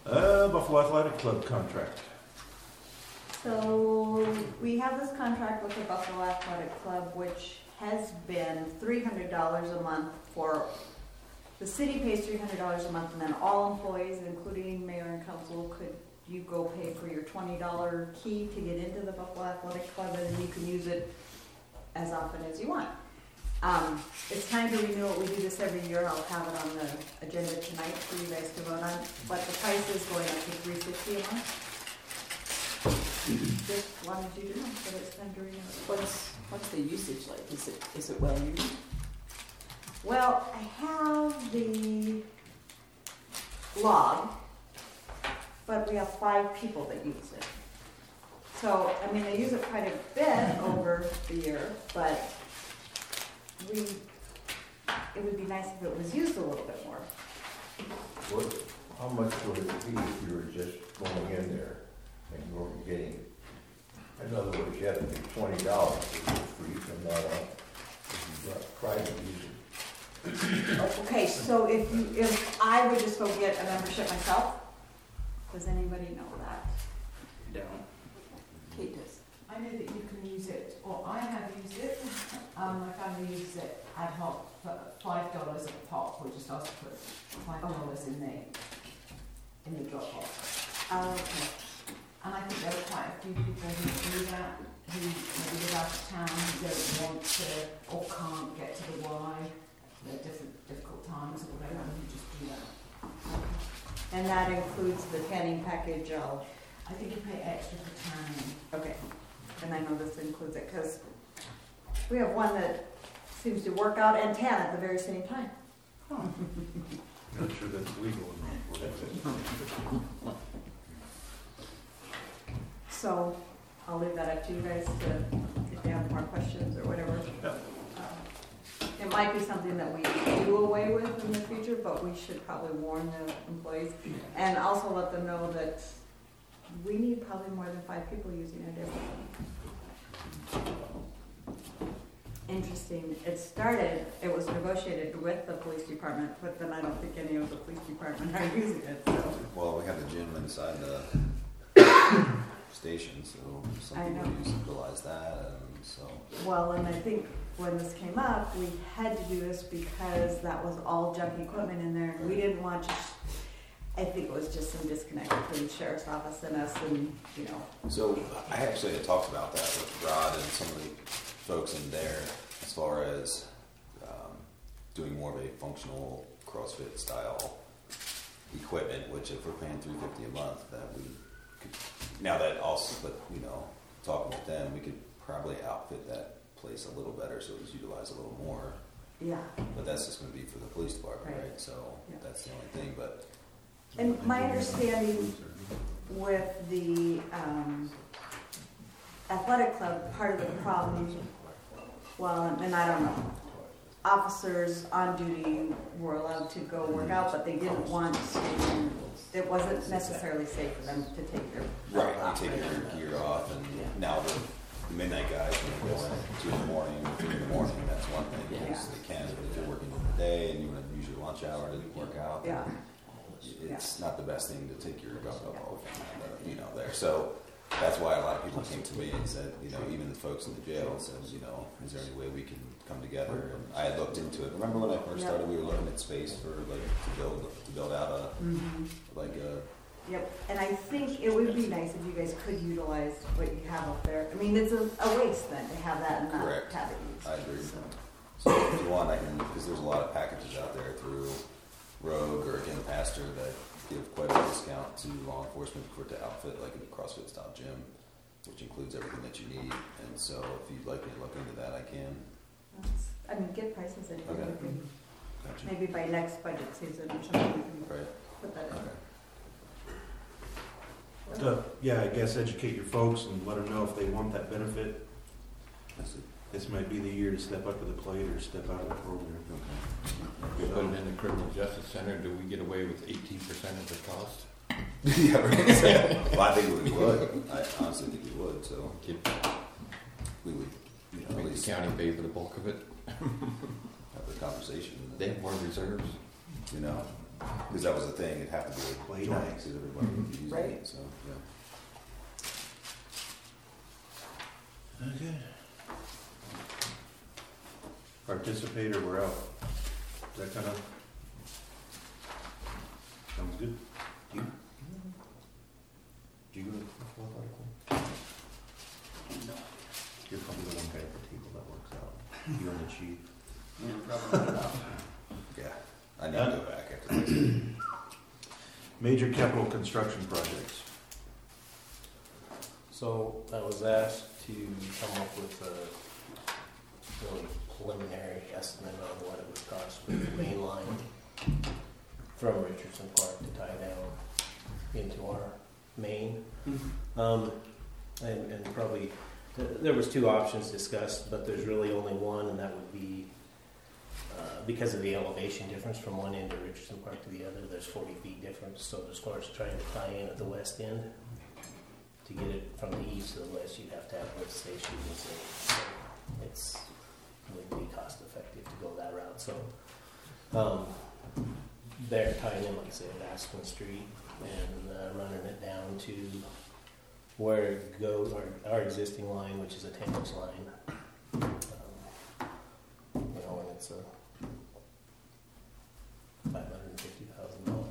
Buffalo Athletic Club contract. So we have this contract with the Buffalo Athletic Club, which has been $300 a month for, the city pays $300 a month, and then all employees, including mayor and council, you go pay for your $20 key to get into the Buffalo Athletic Club, and then you can use it as often as you want. It's time to renew it. We do this every year. I'll have it on the agenda tonight for you guys to vote on. But the price is going up to $350 a month. Just wanted you to know that it's time to renew it. What's the usage like? Is it well used? Well, I have the log, but we have 5 people that use it. So, I mean, they use it quite a bit over the year, but it would be nice if it was used a little bit more. How much would it be if you were just going in there and you were getting, in other words, you had to pay $20 for you from that on, if you got private users. Okay, so if I would just go get a membership myself, does anybody know that? Don't. Kate does. I know that you can use it, or I have used it. My family uses it ad hoc for $5 at the top. We just ask to put $5 in the Dropbox. Okay. And I think there are quite a few people who do that, who maybe live out of town, who don't want to or can't get to the Y. There are difficult times or whatever, and you just do that. And that includes the tanning package. I think you pay extra for tanning. Okay. And I know this includes it because we have one that seems to work out and tan at the very same time. Not sure that's legal or not. So I'll leave that up to you guys to, if you have more questions or whatever. Yeah. It might be something that we do away with in the future, but we should probably warn the employees and also let them know that we need probably more than 5 people using it every day. Interesting. It was negotiated with the police department, but then I don't think any of the police department are using it. So. Well, we have the gym inside the station, so some people utilize that, and so. Well, and I think when this came up, we had to do this because that was all junk equipment in there, and we didn't want to. I think it was just some disconnect between the sheriff's office and us, and So I actually had talked about that with Rod and some of the folks in there, as far as doing more of a functional CrossFit style equipment. Which, if we're paying $350 a month, that we could. Now that also, but talking with them, we could probably outfit that place a little better so it was utilized a little more. Yeah. But that's just going to be for the police department, right? So that's the only thing, but. And my understanding with the athletic club, part of the problem, well, and I don't know, officers on duty were allowed to go work out, but they didn't want to, it wasn't necessarily safe for them to take their Right, you take your gear off, and now the midnight guys, when they go in at 2 in the morning, 3 in the morning, that's one thing, because they can, but if you're working during the day and you want to use your lunch hour to work out, it's not the best thing to take your gunk up all the time, there. So that's why a lot of people came to me and said, even the folks in the jail said, is there any way we can come together? And I had looked into it. Remember when I first started, we were looking at space for to build out a Yep, and I think it would be nice if you guys could utilize what you have up there. I mean, it's a waste then to have that and not have it used. I agree. So if you want, I can, because there's a lot of packages out there through Rogue or again Pastor that give quite a discount to law enforcement to outfit like a CrossFit style gym, which includes everything that you need. And so if you'd like me to look into that, I can. I mean, get prices in. Okay. Gotcha. Maybe by next budget season or something we can put that in. I guess educate your folks and let them know if they want that benefit. This might be the year to step up to the plate or step out of the program. We put it in the criminal justice center. Do we get away with 18% of the cost? Yeah, right. Well, I think we would. I honestly think we would. So we would, at Make least the county pay for the bulk of it. have the conversation. They have more reserves. Because that was the thing, it'd have to be Play joint, nice. because everybody would be using Right. it, so, yeah. Okay. Participator, we're out. That kind of sounds good. Do you? Do you go to the fourth article? No. You're probably the one guy at the table that works out. You and the chief. Yeah, probably not enough. Yeah, I need to go back after this. Major capital construction projects. So I was asked to come up with a really preliminary estimate on what it would cost for the main line from Richardson Park to tie down into our main. And probably, there was two options discussed, but there's really only one, and that would be because of the elevation difference from one end of Richardson Park to the other, there's 40 feet difference. So as far as trying to tie in at the west end, to get it from the east to the west, you'd have to have lift stations. So it's wouldn't be cost effective to go that route. So they're tying in, like I said, at Aspen Street and running it down to where it goes, our existing line, which is a 10-inch line. And it's a $550,000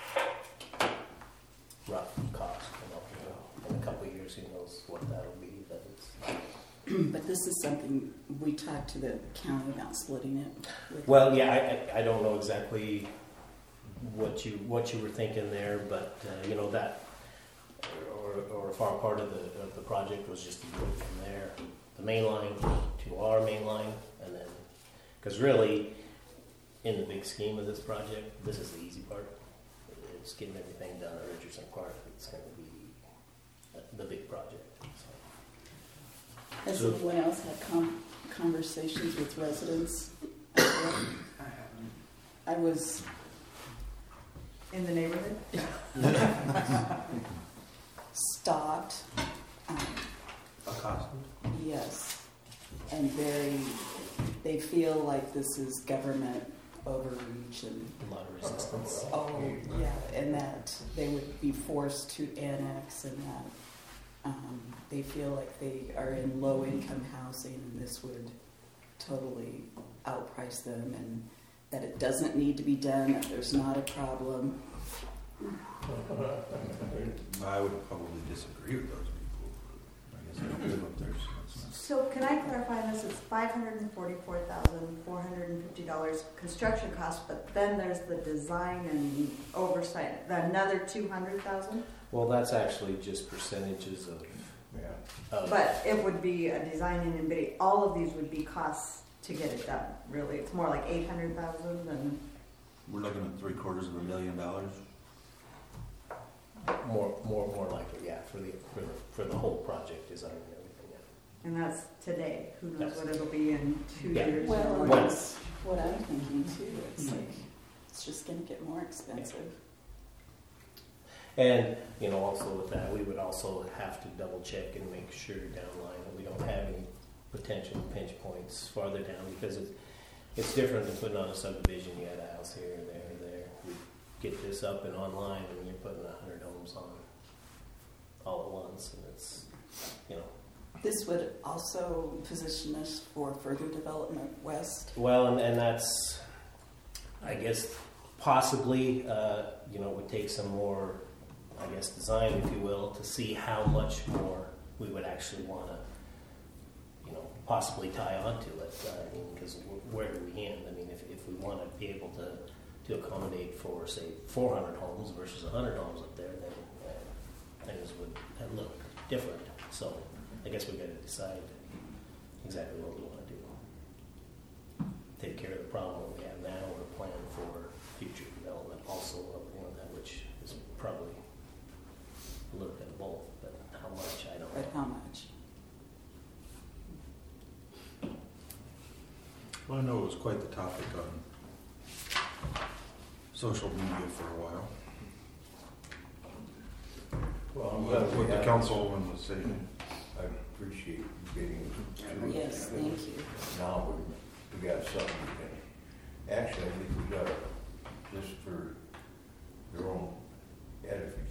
rough cost. In a couple of years, who knows what that'll be, but it's. But this is something we talked to the county about splitting it with. Well, yeah, I don't know exactly what you were thinking there, but that or a far part of the project was just to go from there, the main line to our main line, and then because really, in the big scheme of this project, this is the easy part. It's getting everything done at Richardson Park. It's going to be the big project. So. Has anyone else had conversations with residents? I was In the neighborhood? stopped. Accosted? Yes, and they feel like this is government overreach and A lot of resistance. and that they would be forced to annex, and that they feel like they are in low-income housing, and this would totally outprice them, and that it doesn't need to be done, that there's not a problem. I would probably disagree with those people. I guess I don't live up there, so it's not. So can I clarify this? It's $544,450 construction cost, but then there's the design and oversight, another $200,000? Well, that's actually just percentages of. But it would be a design and bidding. All of these would be costs to get it done, really. It's more like $800,000 than... We're looking at $750,000. More likely, yeah, for the whole project design and everything. Yeah. And that's today. Who knows Yes. what it'll be in 2 Yeah. years. Well, or that's what I'm thinking too. It's like, it's just going to get more expensive. And also with that, we would also have to double check and make sure downline that we don't have any potential pinch points farther down, because it's different than putting on a subdivision. You had a house here, there. We get this up and online, and you're putting 100 homes on all at once, and it's This would also position us for further development west. Well, and that's, I guess, possibly, would take some more, I guess, design, if you will, to see how much more we would actually want to, possibly tie onto it. Because where do we end? I mean, if we want to be able to accommodate for, say, 400 homes versus 100 homes up there, then things would look different. So I guess we've got to decide exactly what we want to do. Take care of the problem that we have now, or plan for future development also of that, which is probably a little bit of both, but how much, I don't know. But how much? Well, I know it was quite the topic on social media for a while. Well, I'm glad What the councilwoman was saying. I appreciate you getting to it. Yes, thank you. Now we got something we can, actually, I think we got, just for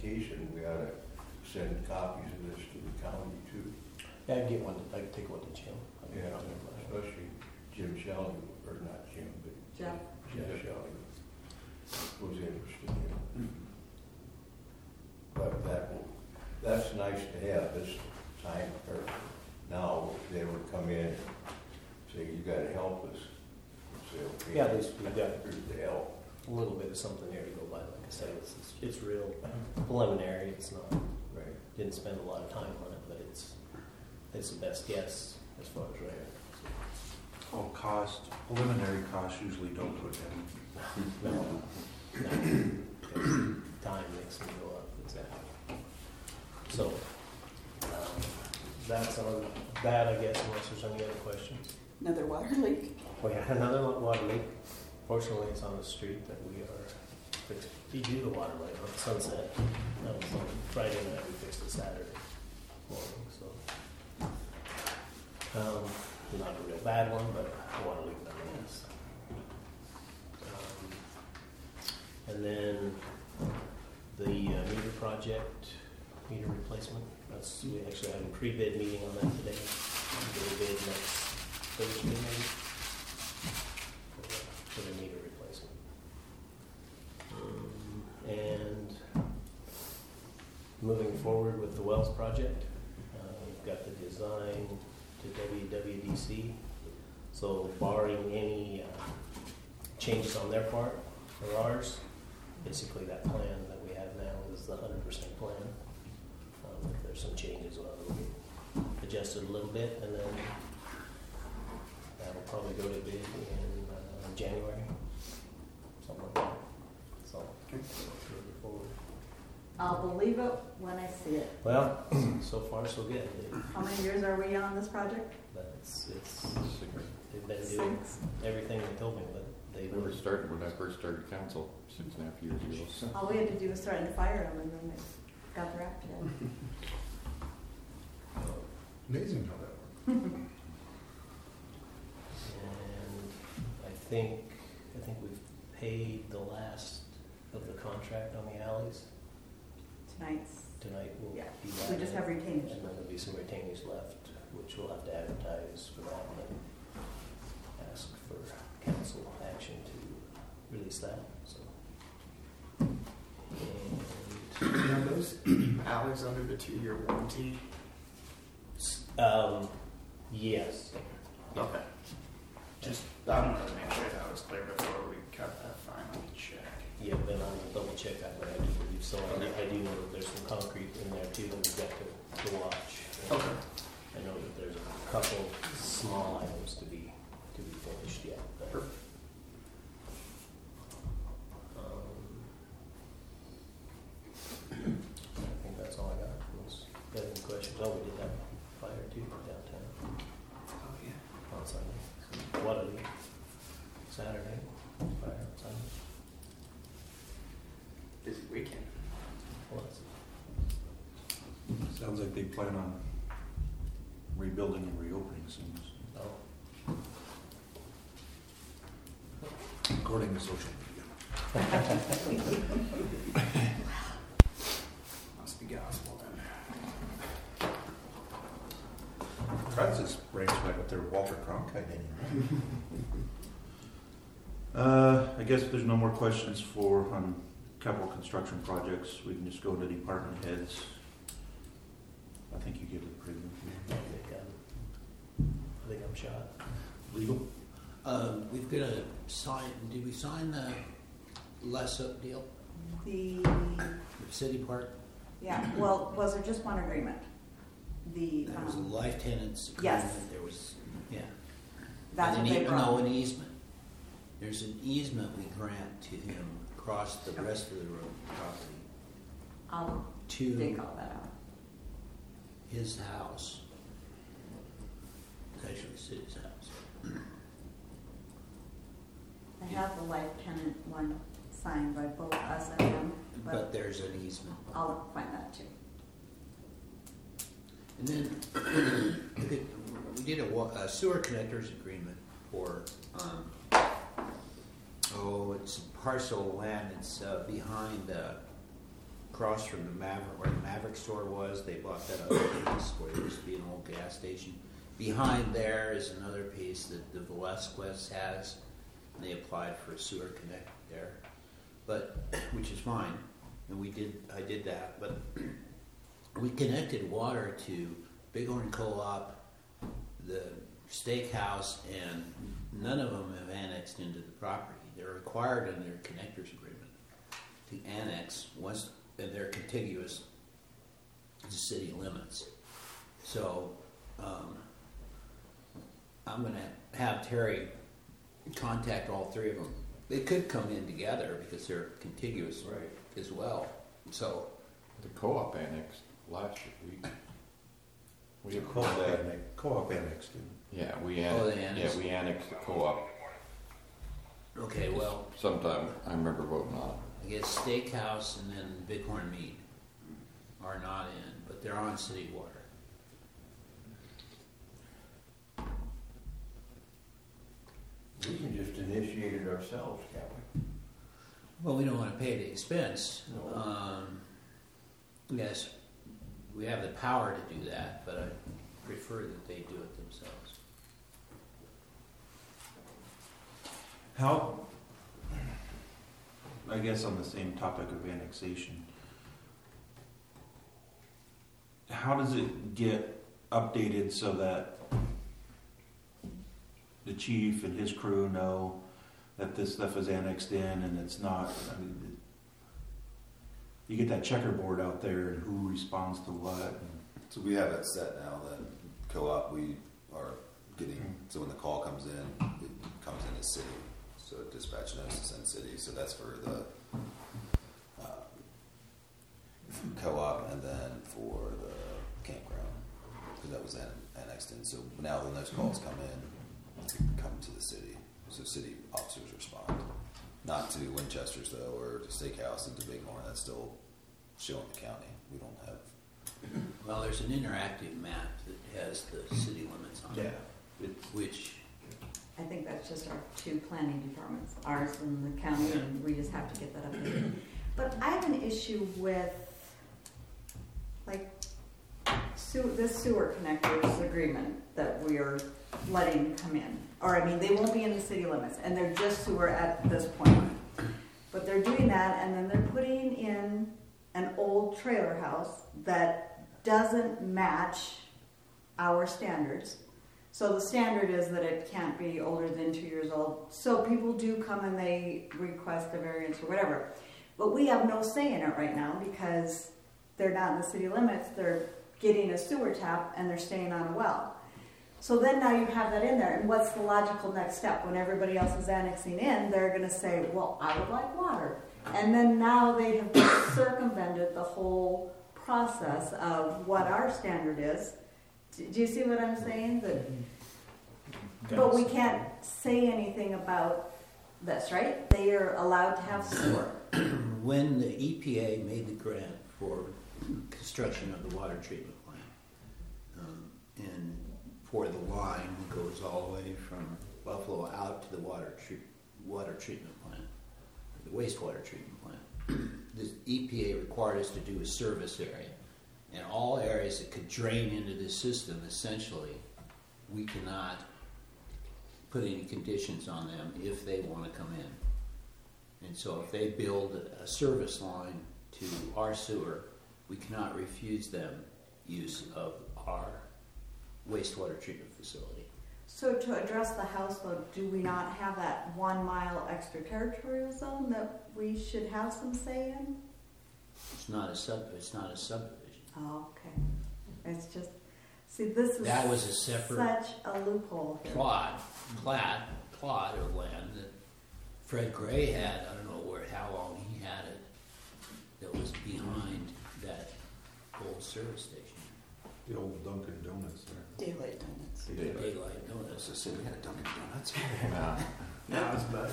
vacation, we ought to send copies of this to the county too. Yeah, I'd get one, I'd take one to Jim. Yeah, especially Jim Shelley, or not Jim, but Jeff? Jeff Shelley was interested in it. But that's nice to have this time, or now they would come in and say, you gotta help us. Say, okay, Yeah, at least we've got here's the help. a little bit of something here to go by. Like I said, it's real preliminary. It's not, Right. didn't spend a lot of time on it, but it's the best guess as far as right. Oh, preliminary costs usually don't put in. No. Time makes them go up, exactly. So, that's on that, I guess, unless there's any other questions. Another water leak. We had another water leak. Fortunately, it's on the street that we are fixing. We do the water right on Sunset. That was on Friday night, we fixed it Saturday morning, so. Not a real bad one, but a water leak nonetheless. And then the meter project, meter replacement, we actually had a pre-bid meeting on that today. We'll bid next Thursday maybe for the meter replacement. And moving forward with the Wells project, we've got the design to WWDC. So barring any changes on their part or ours, basically that plan that we have now is the 100% plan. If there's some changes, it'll be adjusted a little bit, and then that'll probably go to bid in January, something like that. So, moving forward. I'll believe it when I see it. Well, so far so good. How many years are we on this project? But they've been doing 6. everything they told me, but they We were were starting when I first started council 6.5 years ago. All we had to do was threaten to fire them, and then they got their act together. Amazing how that works. And I think we've paid the last of the contract on the alleys. Tonight's, Tonight we'll yeah, be we just have retained. and then there'll be some retainers left, which we'll have to advertise for that and ask for council action to release that, so. And, Are those alleys under the 2-year warranty? yes. Okay. Just, I wanted to make sure that was clear before we cut that final check. Yeah, then I'll double check that, but I do believe so. I do know that there's some concrete in there too that we've got to watch. And Okay. I know that there's a couple small items to be finished yet. But, Perfect. I think that's all I got. Unless you have any questions? Oh, we did have a fire too downtown Oh, yeah. on Sunday. So, what a leak. Saturday, fire on Sunday. Busy weekend. Was. Sounds like they plan on rebuilding and reopening soon, Oh. according to social media. Must be gospel then. Francis brings back with their Walter Cronkite anymore. I guess if there's no more questions on capital construction projects, we can just go to department heads. I think you give it a pretty good. I think I'm shot. Legal? We've got to sign, did we sign the Lessup deal? The, The city part? yeah, well, was there just one agreement? The, There was a life tenants yes. agreement, there was, yeah. that's And what they no, brought. an easement. There's an easement we grant to him across the rest of the road property I'll to dig all that out. his house. It's actually the city's house. I have the life tenant one signed by both us and him, But but there's an easement. I'll find that too. And then we did a sewer connectors agreement for, it's a parcel of land. It's behind across from the Maverick, where the Maverick store was. They bought that other piece where there used to be an old gas station. Behind there is another piece that the Velasquez has. And they applied for a sewer connect there, but which is fine. And I did that, but we connected water to Bighorn Co-op, the steakhouse, and none of them have annexed into the property. They're required in their connectors agreement to annex once, and they're contiguous to city limits. So I'm going to have Terry contact all three of them. They could come in together because they're contiguous as well. So The co-op annexed last week. We have co-op annexed in. Yeah, we they annexed? Yeah, we annexed the co-op. okay, well, Sometime, I remember voting on it. I guess Steakhouse and then Bighorn Meat are not in, but they're on city water. We can just initiate it ourselves, can't we? Well, we don't want to pay the expense. No. Yes, we have the power to do that, but I prefer that they do it themselves. How, I guess on the same topic of annexation, how does it get updated so that the chief and his crew know that this stuff is annexed in and it's not? I mean, you get that checkerboard out there and who responds to what. So we have it set now that co-op, we are getting, so when the call comes in, it comes in as city. So dispatch notices in city. So that's for the co-op and then for the campground, because that was annexed in. So now when those calls come in, they come to the city. So city officers respond. Not to Winchester's though, or to Steakhouse and to Bighorn. That's still showing the county. We don't have. Well, there's an interactive map that has the city limits on it, which I think that's just our two planning departments, ours and the county, and we just have to get that updated. But I have an issue with, like, this sewer connectors agreement that we are letting come in. Or, I mean, they won't be in the city limits, and they're just sewer at this point. But they're doing that, and then they're putting in an old trailer house that doesn't match our standards. So the standard is that it can't be older than 2 years old. So people do come and they request a variance or whatever. But we have no say in it right now because they're not in the city limits. They're getting a sewer tap and they're staying on a well. So then now you have that in there. And what's the logical next step? When everybody else is annexing in, they're going to say, well, I would like water. And then now they have circumvented the whole process of what our standard is. Do you see what I'm saying? But we can't say anything about this, right? They are allowed to have sewer. when the EPA made the grant for construction of the water treatment plant, and for the line that goes all the way from Buffalo out to the water treatment plant, the wastewater treatment plant, the EPA required us to do a service area. And all areas that could drain into this system, essentially, we cannot put any conditions on them if they want to come in. And so if they build a service line to our sewer, we cannot refuse them use of our wastewater treatment facility. So to address the house though, do we not have that 1 mile extraterritorial zone that we should have some say in? It's not a subdivision. Oh, okay. It's just, see, this is That was a separate such a loophole here. plot of land that Fred Gray had. I don't know how long he had it. That was behind that old service station. The old Dunkin' Donuts there. Daylight Donuts. Daylight Donuts. So city had a Dunkin' Donuts. Now it's better.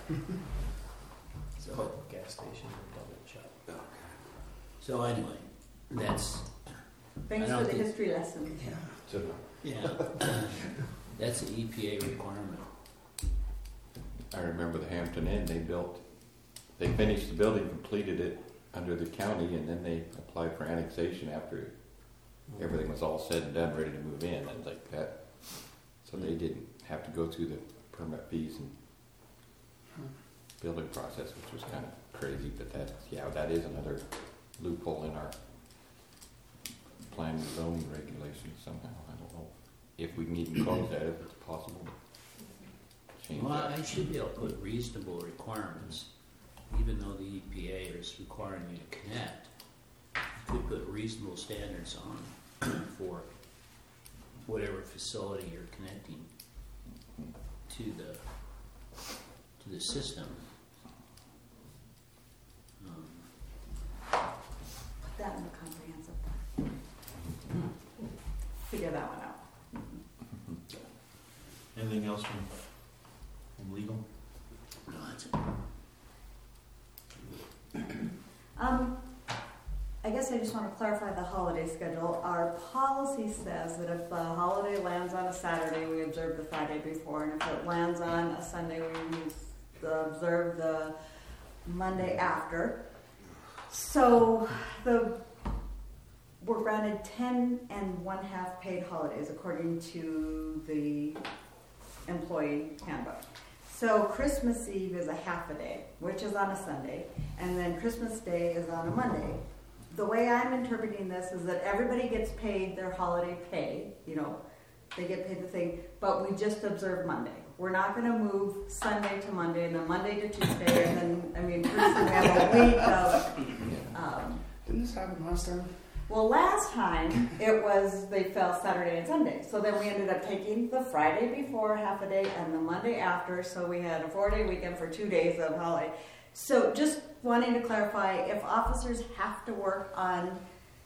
So, Gas station or donut shop. so anyway, that's Thanks I don't for the think- history lesson. So, yeah, that's an EPA requirement. I remember the Hampton Inn, they finished the building, completed it, under the county, and then they applied for annexation after everything was all said and done, ready to move in, and like that. So they didn't have to go through the permit fees and building process, which was kind of crazy. But that is another loophole in our planning and zoning regulations somehow. I don't know if we can even close that, if it's possible to change Well, that. I should be able to put reasonable requirements, even though the EPA is requiring you to connect. You could put reasonable standards on for whatever facility you're connecting to the system. Put that in the comprehensive plan. Figure that one out. Anything else from legal? No, that's it. I guess I just want to clarify the holiday schedule. Our policy says that if the holiday lands on a Saturday, we observe the Friday before, and if it lands on a Sunday, we observe the Monday after. So we're granted 10 1/2 paid holidays according to the employee handbook. So Christmas Eve is a half a day, which is on a Sunday, and then Christmas Day is on a Monday. The way I'm interpreting this is that everybody gets paid their holiday pay, they get paid the thing, but we just observe Monday. We're not going to move Sunday to Monday and then Monday to Tuesday, and then, pretty soon we have a week of... Didn't this happen last time? Well, last time they fell Saturday and Sunday. So then we ended up taking the Friday before half a day and the Monday after. So we had a 4-day weekend for 2 days of holiday. So just wanting to clarify, if officers have to work on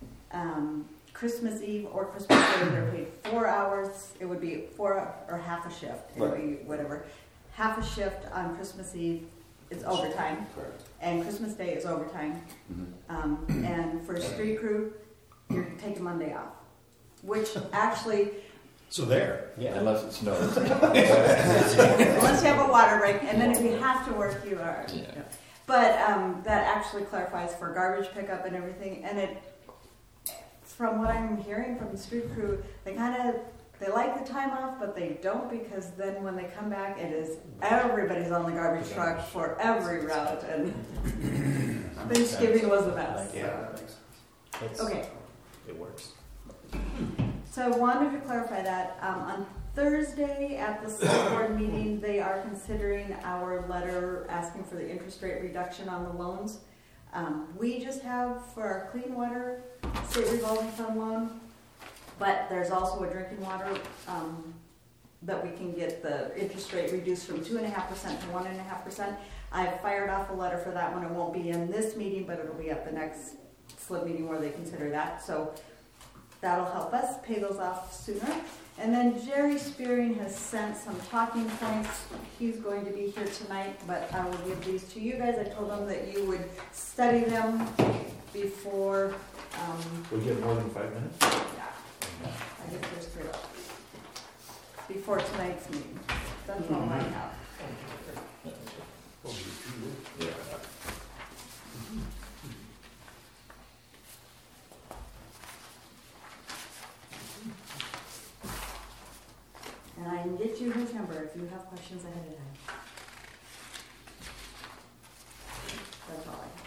Christmas Eve or Christmas Day, they're paid 4 hours. It would be 4 or half a shift. It would be whatever. Half a shift on Christmas Eve is overtime. Correct. And Christmas Day is overtime. Mm-hmm. And for street crew, you're taking Monday off, which actually, So there. Yeah. Unless it snows. unless you have a water break, and then if you have to work, you are. Yeah. But that actually clarifies for garbage pickup and everything. And from what I'm hearing from the street crew, they like the time off, but they don't, because then when they come back, everybody's on the garbage truck for every route, and Thanksgiving was the best. Yeah, that makes sense. Okay. It works. So I wanted to clarify that. On Thursday at the select board meeting, they are considering our letter asking for the interest rate reduction on the loans. We just have for our clean water state revolving fund loan, but there's also a drinking water that we can get the interest rate reduced from 2.5% to 1.5%. I've fired off a letter for that one. It won't be in this meeting, but it'll be at the next SLIB meeting where they consider that. So that'll help us pay those off sooner. And then Jerry Spearing has sent some talking points. He's going to be here tonight, but I will give these to you guys. I told him that you would study them before. We get more than 5 minutes? Yeah, I guess there's 3 left. Before tonight's meeting. That's all I have. And I can get you his number if you have questions ahead of time. That's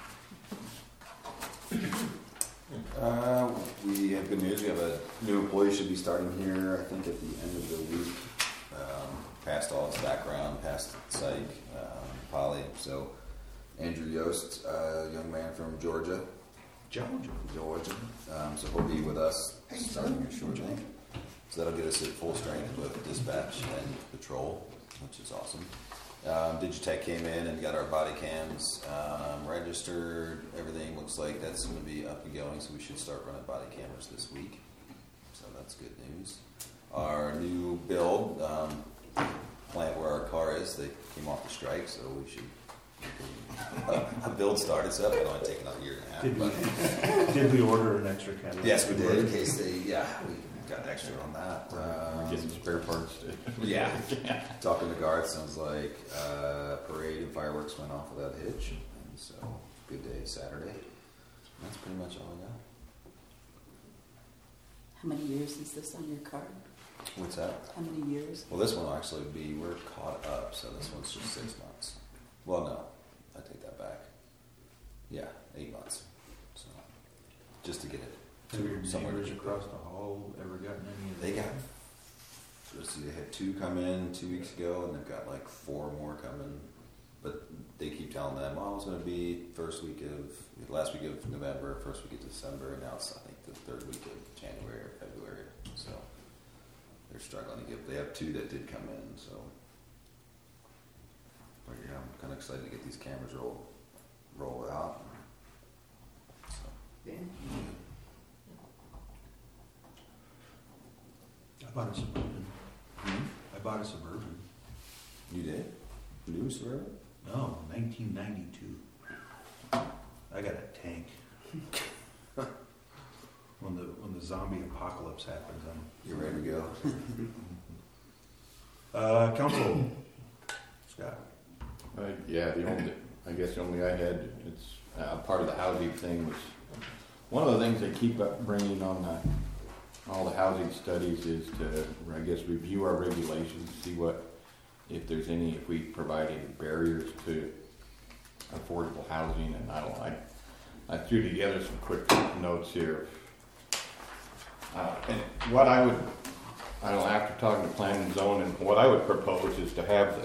all I have. We have good news. We have a new employee should be starting here, I think, at the end of the week. Passed all his background, passed psych, poly. So Andrew Yost, a young man from Georgia. Georgia. So he'll be with us starting here shortly. So that'll get us at full strength with dispatch and patrol, which is awesome. Digitech came in and got our body cams registered. Everything looks like that's going to be up and going, so we should start running body cameras this week. So that's good news. Our new build plant where our car is, they came off the strike, so we should a build started. So that's only taken a year and a half. Did we order an extra Cadillac? Yes, we did. In case we got extra on that. We're getting spare parts too. Yeah. Talking to guards, sounds like parade and fireworks went off without a hitch. And so, good day Saturday. That's pretty much all I got. How many years is this on your card? What's that? How many years? Well, this one will actually be, we're caught up, so this one's just 6 months. Well, no, I take that back. Yeah, 8 months. So, just to get it Have your somewhere neighbors to across the hall ever gotten any of They that? got, let's see, they had 2 come in 2 weeks ago, and they've got like 4 more coming. But they keep telling them, oh, it's going to be last week of November, first week of December, and now it's, I think, the 3rd week of January or February. So they're struggling to get, they have 2 that did come in, so. But yeah, I'm kind of excited to get these cameras roll out. So. Yeah. I bought a Suburban. I bought a Suburban. You did? New Suburban? No, 1992. I got a tank. When the zombie apocalypse happens, You're ready to go? Council. Scott. Yeah, I guess the only I had, it's part of the housing thing was, one of the things they keep up bringing on all the housing studies is to, I guess, review our regulations, see if we provide any barriers to affordable housing, and I threw together some quick notes here. And what after talking to planning and zoning, what I would propose is to have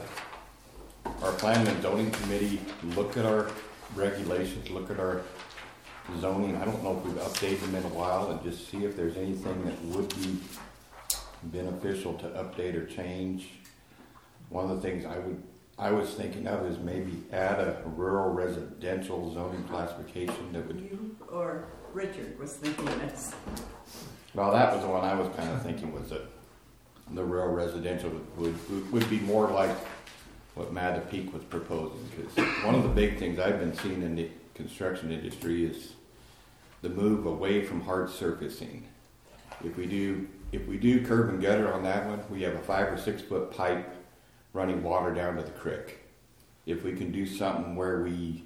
our planning and zoning committee look at our regulations, look at our zoning. I don't know if we've updated them in a while, and just see if there's anything that would be beneficial to update or change. One of the things I was thinking of is maybe add a rural residential zoning classification that would. You or Richard was thinking this. Well, that was the one I was kind of thinking was that the rural residential would be more like what Mattapique was proposing. Because one of the big things I've been seeing in the construction industry is the move away from hard surfacing. If we do curb and gutter on that one, we have a 5 or 6 foot pipe running water down to the creek. If we can do something where we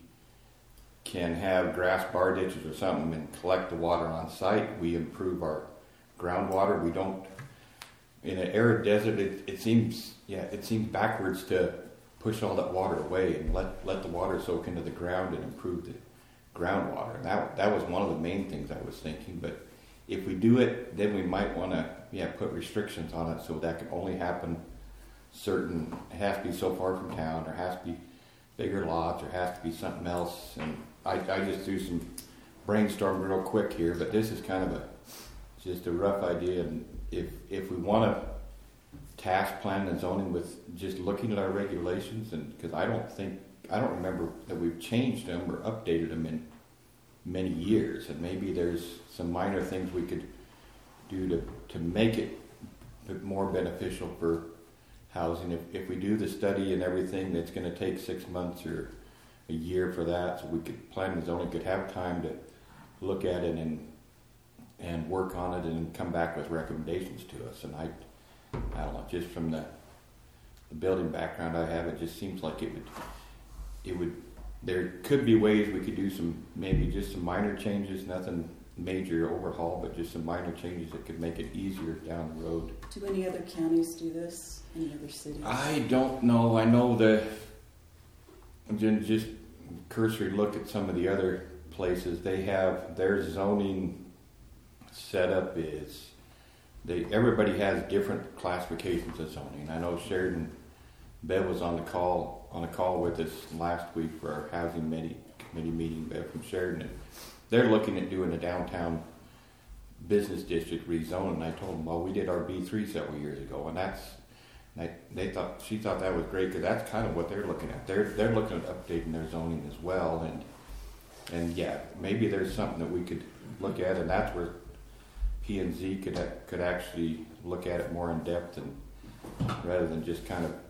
can have grass bar ditches or something and collect the water on site, we improve our groundwater. We don't, in an arid desert, it seems backwards to push all that water away and let the water soak into the ground and improve the groundwater. And that was one of the main things I was thinking. But if we do it, then we might want to put restrictions on it so that can only happen it has to be so far from town, or has to be bigger lots, or has to be something else. And I just threw some brainstorm real quick here, but this is kind of just a rough idea. And if we want to task planning and zoning with just looking at our regulations, and because I don't remember that we've changed them or updated them in many years, and maybe there's some minor things we could do to make it more beneficial for housing. If we do the study and everything, that's going to take 6 months or a year for that, so we could plan and zoning could have time to look at it and work on it and come back with recommendations to us. And I don't know, just from the building background I have, it just seems like it would there could be ways we could do maybe just some minor changes, nothing major overhaul, but just some minor changes that could make it easier down the road. Do any other counties do this? Any other cities? I don't know. I know just cursory look at some of the other places. They have their zoning setup is everybody has different classifications of zoning. I know Sheridan Bev was on a call with us last week for our housing committee meeting. Bev from Sheridan. They're looking at doing a downtown business district rezone, and I told them, well, we did our B3 several years ago, and she thought that was great, because that's kind of what they're looking at. They're looking at updating their zoning as well, and yeah, maybe there's something that we could look at, and that's where P&Z could actually look at it more in depth, and rather than just kind of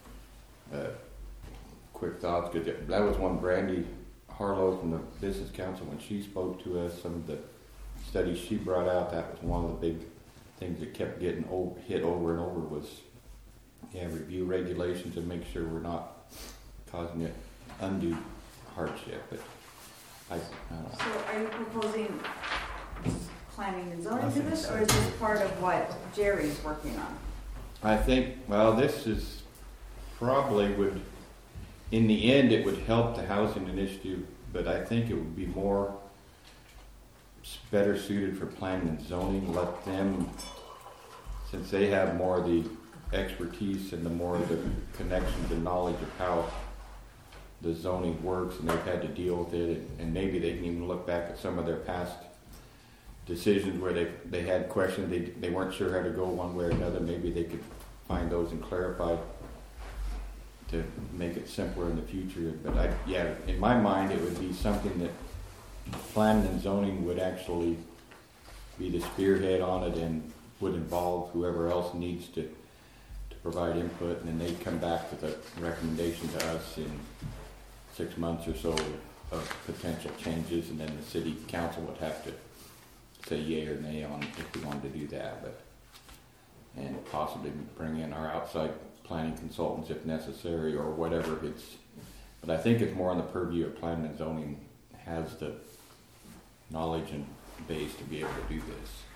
quick thoughts. Because that was one Brandy Harlow from the Business Council, when she spoke to us, some of the studies she brought out, that was one of the big things that kept getting hit over and over was review regulations and make sure we're not causing it undue hardship. But I don't know. So are you proposing planning and zoning to this, or is this part of what Jerry's working on? I think, well, this is probably would, in the end, it would help the housing initiative, but I think it would be more better suited for planning and zoning. Let them, since they have more of the expertise and the more of the connections and knowledge of how the zoning works, and they've had to deal with it, and maybe they can even look back at some of their past decisions where they had questions, they weren't sure how to go one way or another. Maybe they could find those and clarify to make it simpler in the future. But in my mind, it would be something that planning and zoning would actually be the spearhead on it, and would involve whoever else needs to provide input, and then they'd come back with a recommendation to us in 6 months or so of potential changes, and then the city council would have to say yay or nay on if we wanted to do that, and possibly bring in our outside planning consultants if necessary, or whatever but I think it's more on the purview of planning and zoning has the knowledge and base to be able to do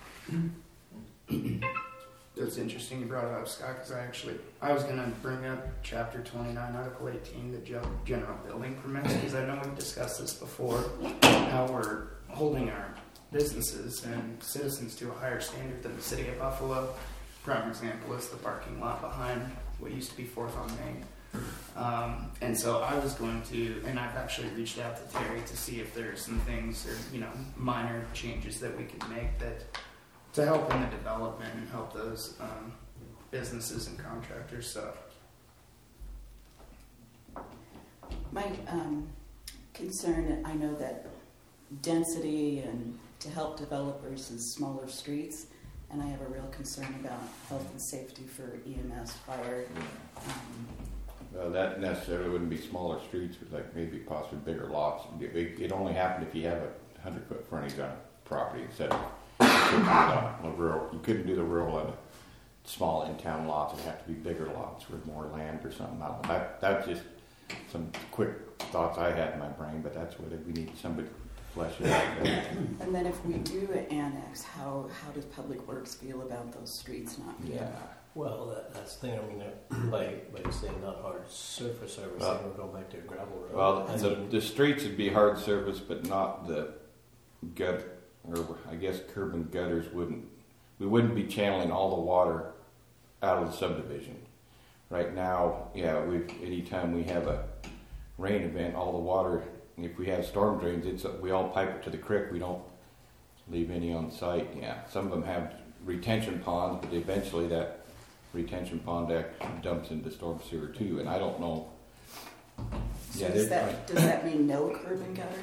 this. That's interesting you brought it up, Scott, because I was going to bring up Chapter 29, Article 18, the general building permits, because I know we've discussed this before, how we're holding our businesses and citizens to a higher standard than the city of Buffalo. Prime example is the parking lot behind what used to be 4th on Main. And so I was going to, and I've actually reached out to Terry to see if there are some things or, minor changes that we could make to help in the development and help those businesses and contractors. So My concern, I know that density and to help developers is smaller streets, and I have a real concern about health and safety for EMS, fire. Well, that necessarily wouldn't be smaller streets, but like maybe possibly bigger lots. It only happened if you have a 100-foot frontage on a property instead of you couldn't do the rural and small in-town lots. It'd have to be bigger lots with more land or something. That's just some quick thoughts I had in my brain, but that's what we need somebody to flesh it out better. And then if we do annex, how does Public Works feel about those streets not being? Yeah. Well, that's the thing. I mean, by saying not hard surface, I was saying we're going back to a gravel road. Well, the streets would be hard surface, but not the gut, or I guess curb and gutters wouldn't. We wouldn't be channeling all the water out of the subdivision. Right now, anytime we have a rain event, all the water, if we have storm drains, we all pipe it to the creek. We don't leave any on site. Yeah, some of them have retention ponds, but eventually that retention pond actually dumps into storm sewer too. And I don't know. So does that mean no curb and gutter?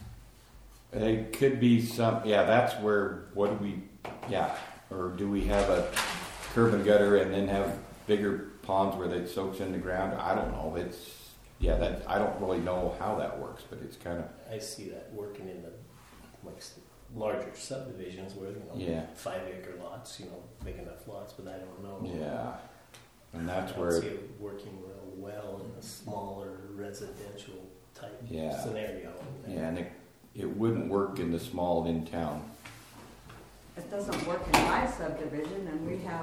It could be some. Yeah, that's where. What do we? Yeah, or do we have a curb and gutter and then have bigger ponds where it soaks in the ground? I don't know. That I don't really know how that works, but it's kind of. I see that working in the larger subdivisions where 5-acre lots, big enough lots, but I don't know. Yeah, and that's I where see it working real well in a smaller residential type scenario. Yeah, and it wouldn't work in the small in town. It doesn't work in my subdivision, and we have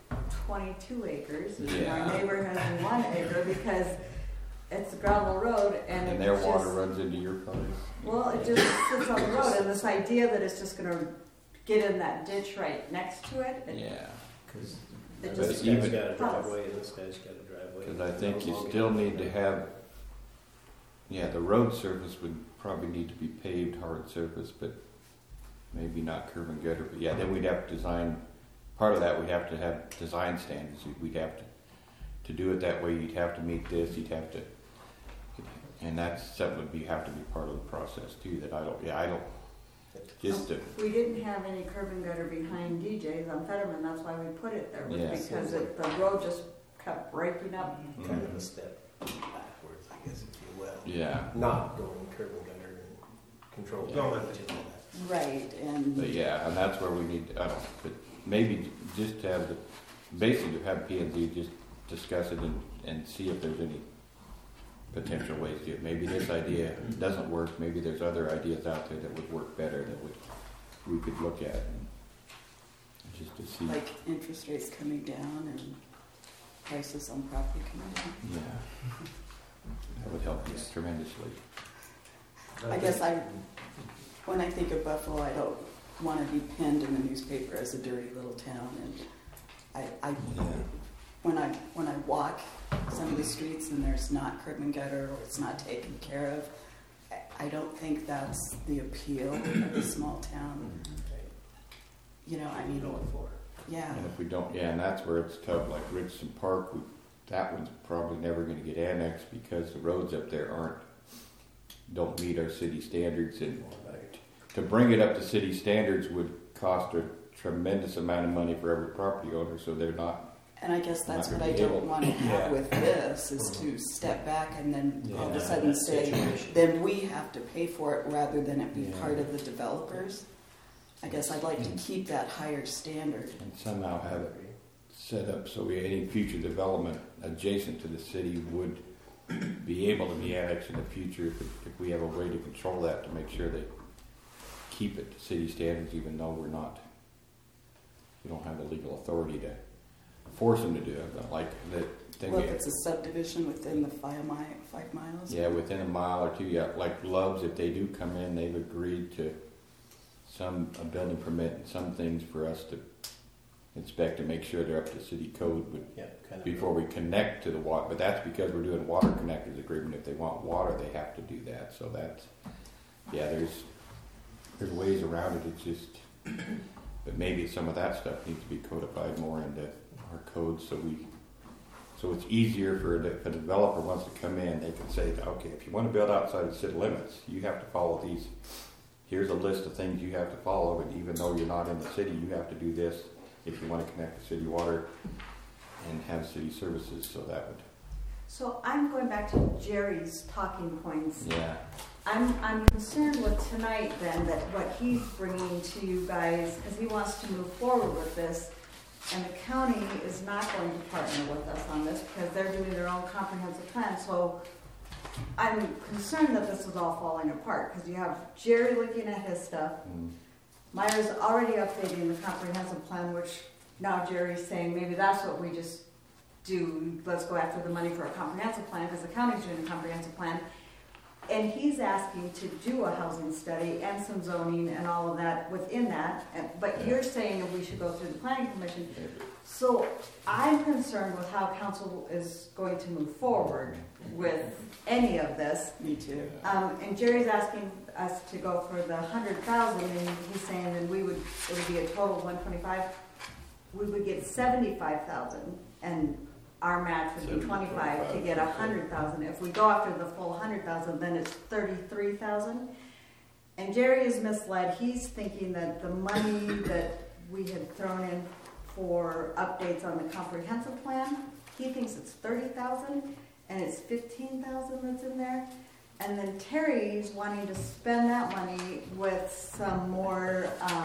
22 acres. And our neighbor has 1 acre because it's a gravel road, and their water runs into your property. Well, it just sits on the road, and this idea that it's just going to get in that ditch right next to it. Because it this just guy's got a driveway, and this guy's got a driveway. Because I think you still need to have. Yeah, the road surface would probably need to be paved hard surface, but maybe not curb and gutter. But then we'd have to design. Part of that we'd have to have design standards. We'd have to do it that way. You'd have to meet this. You'd have to. And that's something that would have to be part of the process too. That I don't. We didn't have any curb and gutter behind DJ's on Fetterman. That's why we put it there, because the road just kept breaking up. Kind of a step backwards, I guess, if you will. Yeah. Not going curb and gutter and control. Right, and. But and that's where we need. But maybe just to have basically have P&Z just discuss it and see if there's any potential ways to do it. Maybe this idea doesn't work. Maybe there's other ideas out there that would work better that we could look at and just to see. Like interest rates coming down and prices on property coming down. Yeah, that would help us tremendously. I guess when I think of Buffalo, I don't want to be pinned in the newspaper as a dirty little town. And when I walk some of the streets and there's not curb and gutter or it's not taken care of, I don't think that's the appeal of a small town. You know, I mean, Going for it. yeah. And if we don't, and that's where it's tough. Like Richardson Park, that one's probably never going to get annexed because the roads up there don't meet our city standards, and to bring it up to city standards would cost a tremendous amount of money for every property owner. So they're not. And I guess that's Not what I gonna be don't able- want to have Yeah. with this, is to step back and then all of a Yeah. sudden say, Situation. then we have to pay for it rather than it be Yeah. part of the developers. I guess I'd like to keep that higher standard. And somehow have it set up so any future development adjacent to the city would be able to be annexed in the future if we have a way to control that, to make sure they keep it to city standards, even though we don't have the legal authority to force them to do it. But like the thing, Well, if it's a subdivision within the 5 miles. yeah, within a mile or two, yeah, like Love's, if they do come in, they've agreed to a building permit and some things for us to inspect and make sure they're up to city code Yeah, kind of. before we connect to the water. But that's because we're doing water connectors agreement. If they want water, they have to do that. So that's, yeah, there's ways around it. It's just, but maybe some of that stuff needs to be codified more into our code so it's easier if a developer wants to come in, they can say, okay, if you want to build outside the city limits, you have to follow these. Here's a list of things you have to follow, and even though you're not in the city, you have to do this if you want to connect to city water and have city services. So that would, So I'm going back to Jerry's talking points. yeah. I'm concerned with tonight then that what he's bringing to you guys, because he wants to move forward with this, and the county is not going to partner with us on this because they're doing their own comprehensive plan. So I'm concerned that this is all falling apart because you have Jerry looking at his stuff. Myra's already updating the comprehensive plan, which now Jerry's saying maybe that's what we just do. Let's go after the money for a comprehensive plan because the county's doing a comprehensive plan. And he's asking to do a housing study and some zoning and all of that within that. But you're saying that we should go through the planning commission. So I'm concerned with how council is going to move forward with any of this. Me too. And Jerry's asking us to go for the 100,000, and he's saying that it would be a total of 125. We would get 75,000, and our match would be 25 to get 100,000. If we go after the full 100,000, then it's 33,000. And Jerry is misled. He's thinking that the money that we had thrown in for updates on the comprehensive plan, he thinks it's 30,000, and it's 15,000 that's in there. And then Terry's wanting to spend that money with some more.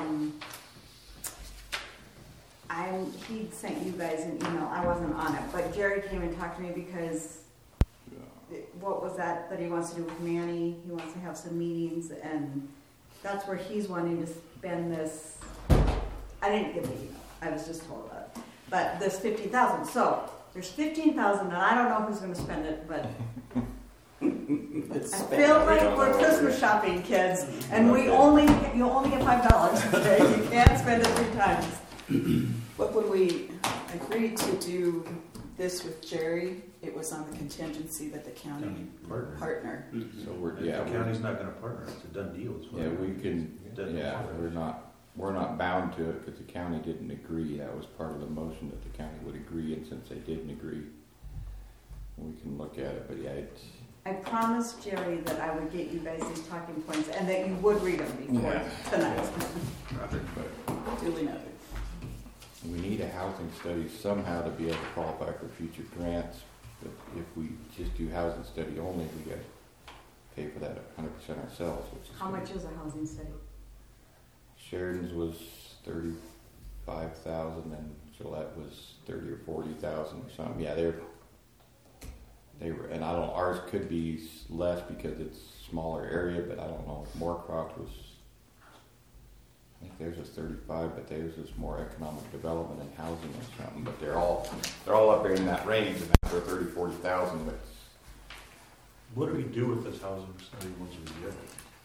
He sent you guys an email. I wasn't on it, but Jerry came and talked to me because what was that he wants to do with Manny? He wants to have some meetings, and that's where he's wanting to spend this. I didn't get the email. I was just told about it. But this 15,000. So there's 15,000, and I don't know who's going to spend it, but I feel like we're Christmas shopping kids, and you only get $5. Okay, you can't spend it 3 times. But when we agreed to do this with Jerry, it was on the contingency that the county partner. So The county's not going to partner. It's a done deal. It's yeah, we can. Doesn't Yeah, matter. we're not bound to it because the county didn't agree. That was part of the motion that the county would agree, and since they didn't agree, we can look at it. But yeah, it's. I promised Jerry that I would get you guys these talking points and that you would read them before tonight. But Duly noted. we need a housing study somehow to be able to qualify for future grants. But if we just do housing study only, we got to pay for that 100% ourselves. Which is How much is a housing study? Sheridan's was 35,000, and Gillette was 30 or 40,000 or something. Yeah, they were, and I don't, ours could be less because it's smaller area, but I don't know if Moorcroft was, I think theirs was 35, but theirs is more economic development and housing or something, but they're all up there in that range, and after 30, 40,000, but What do we do with this housing study once we get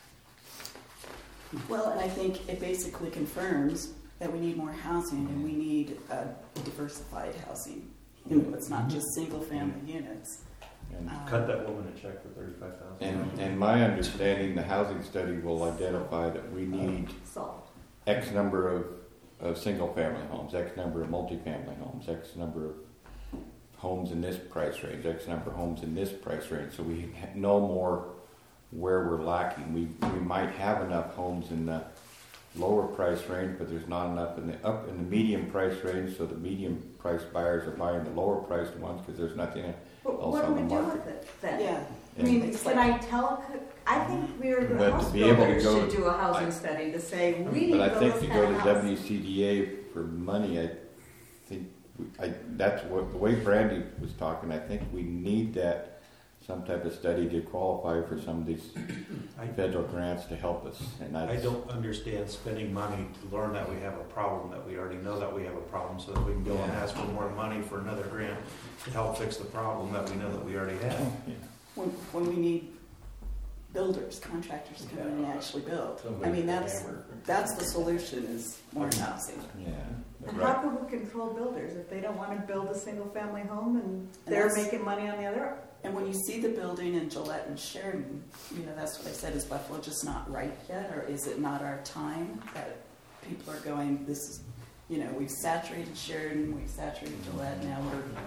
it? Well, and I think it basically confirms that we need more housing and we need diversified housing. You know, it's not just single-family units. and Cut that woman a check for $35,000. And my understanding, the housing study will identify that we need Solved. X number of single-family homes, X number of multifamily homes, X number of homes in this price range, X number of homes in this price range, so we know more where we're lacking. We might have enough homes in the lower price range, but there's not enough in the medium price range, so the medium price buyers are buying the lower priced ones because there's nothing But else what do on we the do market. with it then? Yeah. I mean, It's can like- I tell, I think we're, the But to house be able to builders go- should do a housing study to say, we need But I to think build to this go kind to of house. WCDA for money, I think that's what the way Brandy was talking. I think we need that some type of study to qualify for some of these federal grants to help us. And I that's, don't understand spending money to learn that we have a problem, that we already know that we have a problem, so that we can go and ask for more money for another grant to help fix the problem that we know that we already have. When we need builders, contractors to come in and actually build. I mean, that's the solution is more housing. yeah. And Right. how can we control builders if they don't want to build a single family home and they're that's- making money on the other? And when you see the building in Gillette and Sheridan, you know, that's what I said, is Buffalo just not right yet? Or is it not our time that people are going, this is, you know, we've saturated Sheridan, we've saturated Gillette, now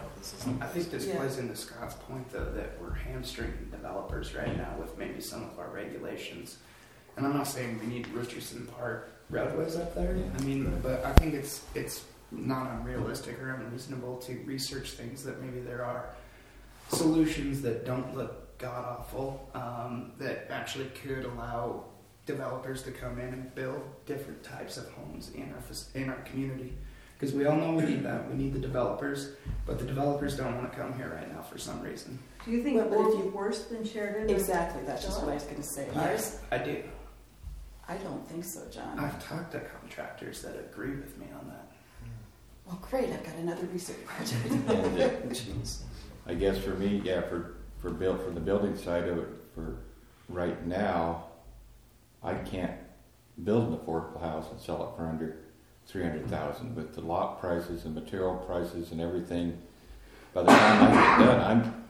I think this Yeah. plays into Scott's point, though, that we're hamstringing developers right now with maybe some of our regulations. And I'm not saying we need Richardson Park roadways up there. I mean, but I think it's not unrealistic or unreasonable to research things that maybe there are solutions that don't look god awful, that actually could allow developers to come in and build different types of homes in our community. Because we all know we need that. We need the developers, but the developers don't want to come here right now for some reason. Do you think Well, but if we're worse than Sheridan? or exactly, that's just what I was going to say. Yes, I do. I don't think so, John. I've talked to contractors that agree with me on that. Well, great, I've got another research project. Jeez. I guess for me, yeah, for the building side of it, for right now, I can't build an affordable house and sell it for under $300,000 with the lot prices and material prices and everything. By the time I get done,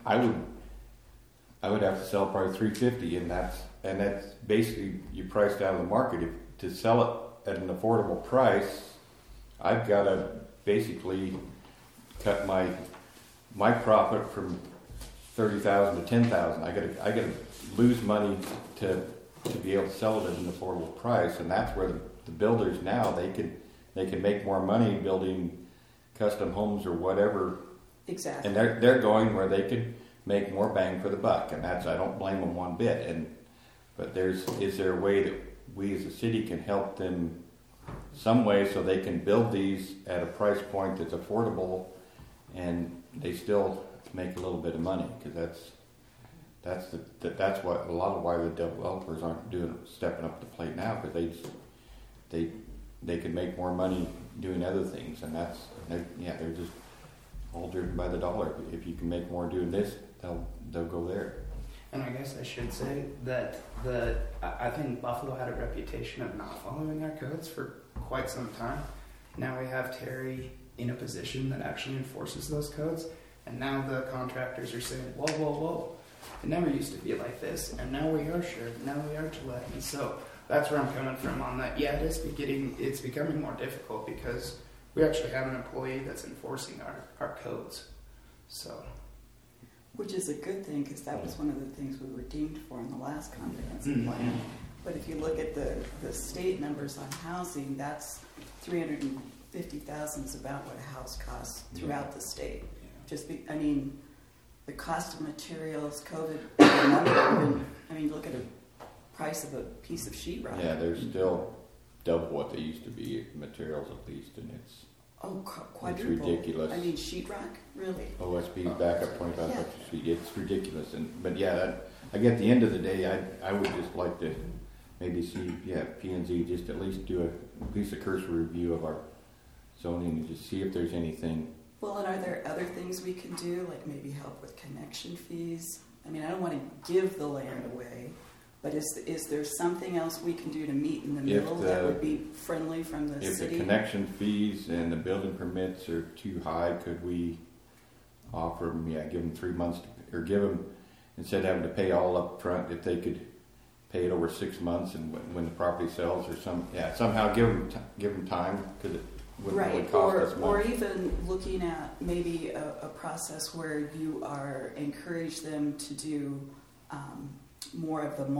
I would have to sell probably $350,000, and that's basically you priced out of the market. To sell it at an affordable price, I've got to basically cut my profit from $30,000 to $10,000. I got to lose money to be able to sell it at an affordable price, and that's where the builders now they can make more money building custom homes or whatever, Exactly. and they're going where they could make more bang for the buck, and that's I don't blame them one bit. But is there a way that we as a city can help them some way so they can build these at a price point that's affordable and they still make a little bit of money, because that's what a lot of why the developers aren't stepping up to the plate now, because they can make more money doing other things, and they're just all driven by the dollar. If you can make more doing this, they'll go there. And I guess I should say that I think Buffalo had a reputation of not following our codes for quite some time. Now we have Terry in a position that actually enforces those codes, and now the contractors are saying, whoa, whoa, whoa. It never used to be like this, and now we are sure, now we are Gillette. And so that's where I'm coming from on that. Yeah, it's becoming more difficult because we actually have an employee that's enforcing our codes. So, Which is a good thing, because that was one of the things we were deemed for in the last comprehensive plan. But if you look at the state numbers on housing, that's $350,000 is about what a house costs throughout the state. The cost of materials, COVID, look at the price of a piece of sheetrock. Yeah, they're still double what they used to be, materials at least, and it's Oh, quadruple. ridiculous. I mean, sheetrock, really? OSB backup 25 Yeah. bucks a sheet. It's ridiculous. But yeah, I get the end of the day, I would just like to maybe see, P&Z just at least do at least a cursory review of our zoning and just see if there's anything. Well, and are there other things we can do, like maybe help with connection fees? I mean, I don't want to give the land away, but is there something else we can do to meet in the middle that would be friendly from the If city? the connection fees and the building permits are too high, could we offer them, give them 3 months, or give them, instead of having to pay all up front, if they could pay it over 6 months, and when the property sells, or somehow give them time, because it wouldn't really Right, cost us much. or even looking at maybe a process where you are encourage them to do more of the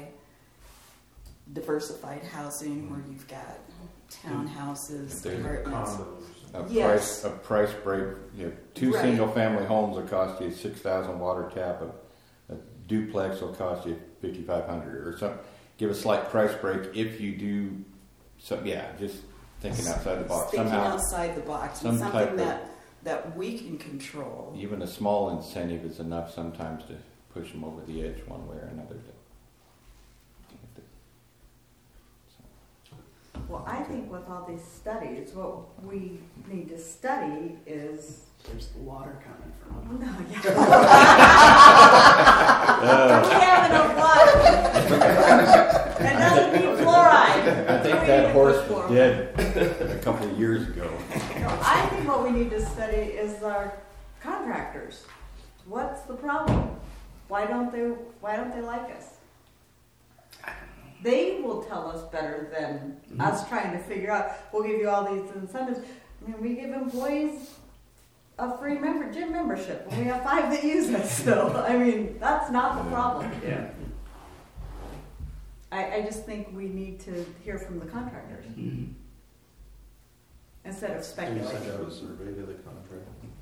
diversified housing, where you've got townhouses, There's apartments. Yes. A price break. Two Right. single-family homes will cost you $6,000 water tap. A duplex will cost you $5,500 or something. Give a slight price break if you do. So just thinking outside the box. Thinking Somehow, outside the box, some and type something of- that we can control. even a small incentive is enough sometimes to push them over the edge one way or another. Well, I think with all these studies, what we need to study is. There's the water coming from. No, yeah. We have enough water. It doesn't need fluoride. I think We that need horse to put was fluoride. dead a couple of years ago. No, I think what we need to study is our contractors. What's the problem? Why don't they like us? They will tell us better than us trying to figure out. We'll give you all these incentives. I mean, we give employees a free gym membership, and we have 5 that use us. So, I mean, that's not the problem. Yeah. I just think we need to hear from the contractors instead of Can you speculating. send out a survey to the contract?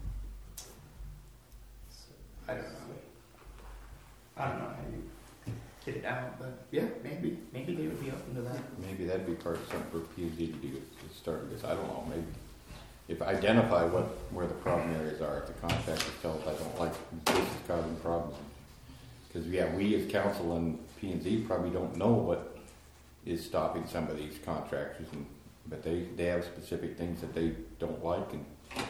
I don't know. I don't know how you get it out, but yeah, maybe they would be open to that. Maybe that'd be part of something for P&Z to do to start this. I don't know. Maybe if identify where the problem areas are. If the contractor tells I don't like this is causing problems, because we as council and P&Z probably don't know what is stopping some of these contractors, but they have specific things that they don't like. And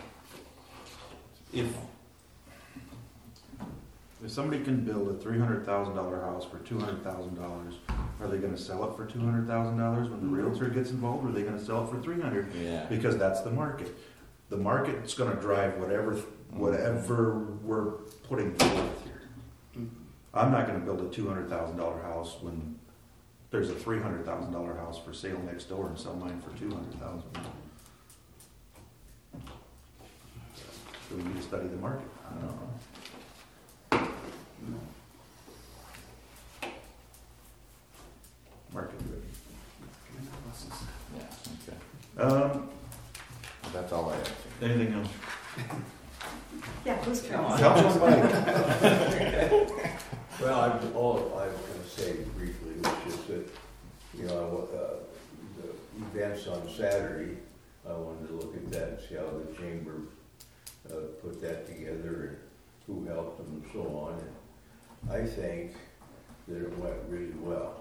If somebody can build a $300,000 house for $200,000, are they going to sell it for $200,000 when the realtor gets involved? Or are they going to sell it for $300,000? yeah, Because that's the market. The market's going to drive whatever we're putting forth here. I'm not going to build a $200,000 house when there's a $300,000 house for sale next door and sell mine for $200,000. So we need to study the market. I don't know. Market driven. yeah, okay. That's all I have. Anything else? Yeah, who's turn? Councilman Mike. Well, all I was going to say briefly was just that, the events on Saturday, I wanted to look at that and see how the chamber put that together and who helped them and so on. And I think that it went really well.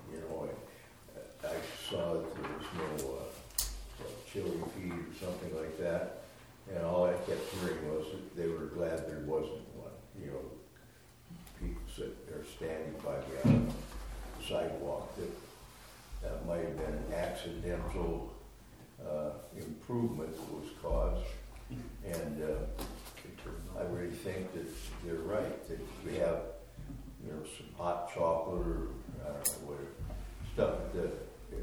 I saw that there was no chili feed or something like that, and all I kept hearing was that they were glad there wasn't one. People sit there standing by the sidewalk. That might have been an accidental improvement that was caused, and I really think that they're right. That we have, some hot chocolate or I don't know what stuff at the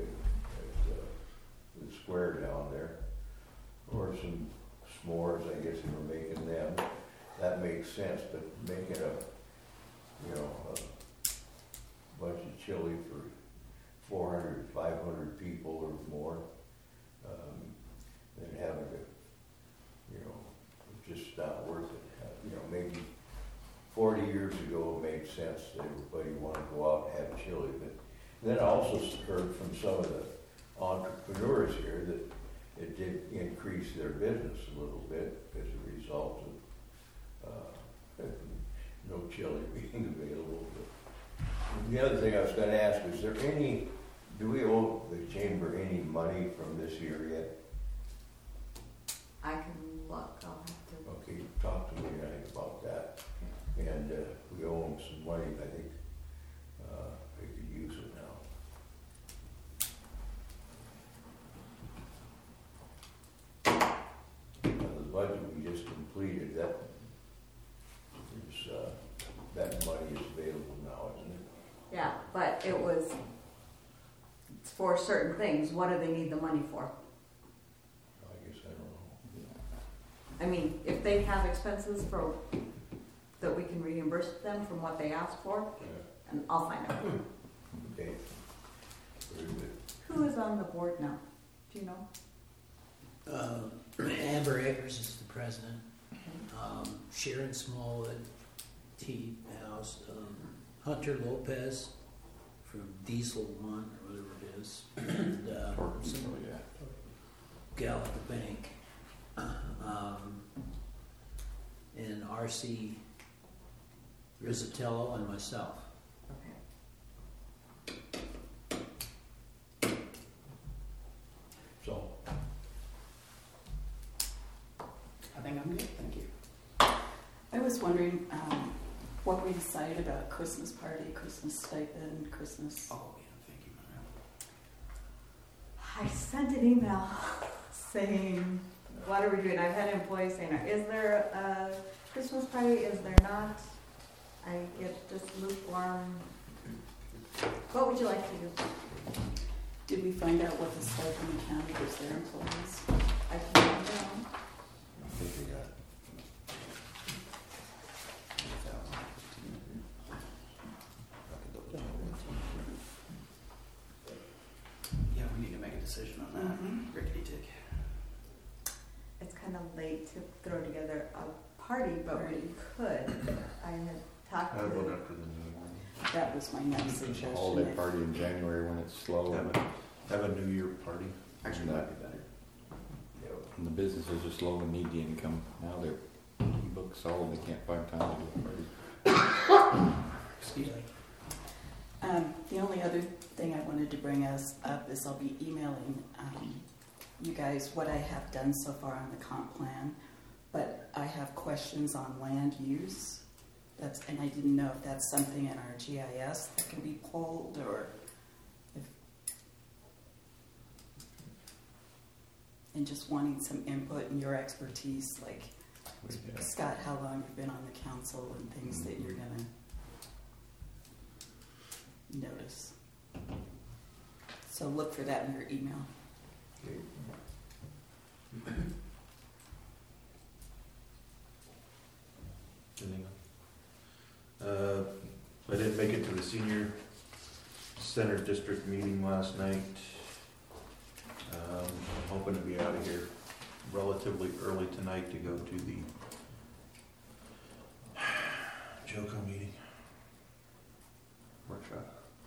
square down there, or some s'mores. I guess they were making them. That makes sense, but making a bunch of chili for 400, 500 people or more, and having to, just not worth it. Maybe 40 years ago it made sense that everybody wanted to go out and have chili, but then I also heard from some of the entrepreneurs here that it did increase their business a little bit as a result of no chili being available. But the other thing I was gonna ask, is there any, do we owe the chamber any money from this year yet? I can look, I'll have to. Okay, talk to me, I think, about that. And we owe them some money, I think they could use it now. The budget we just completed, that money is available now, isn't it? Yeah, but it was it's for certain things. What do they need the money for? I guess I don't know. I mean, if they have expenses for that we can reimburse them from what they asked for, and I'll find out. Okay. Very good. Who is on the board now? Do you know? Amber Akers is the president. Sharon Smallwood, T. House. Hunter Lopez from Diesel One, or whatever it is. And some gal at the bank. And R.C. Rizzatello and myself. Okay. So, I think I'm good, thank you. I was wondering what we decided about Christmas party, Christmas stipend, Christmas. Oh, yeah, thank you, Maria. I sent an email saying, what are we doing? I've had employees saying, is there a Christmas party? Is there not? I get this lukewarm. What would you like to do? Did we find out what the stipend county gives their employees? I can find out. I think they got. Yeah, we need to make a decision on that. Mhm. Rickety tick. It's kind of late to throw together a party, but we could. I had talked I'll vote to. after the new year. That was my next suggestion. Holiday party in January when it's slow Have a New Year party. Actually, that'd be better. and the businesses are slow and need the income. Now they're booked solid, they can't find time to do a party. Excuse me. The only other thing I wanted to bring us up is I'll be emailing you guys what I have done so far on the comp plan, but I have questions on land use. And I didn't know if that's something in our GIS that can be pulled, or if, and just wanting some input and your expertise, like Scott, how long you've been on the council and things that you're gonna notice. So look for that in your email. okay. Anything else? I didn't make it to the senior center district meeting last night. I'm hoping to be out of here relatively early tonight to go to the JOCO meeting. Workshop.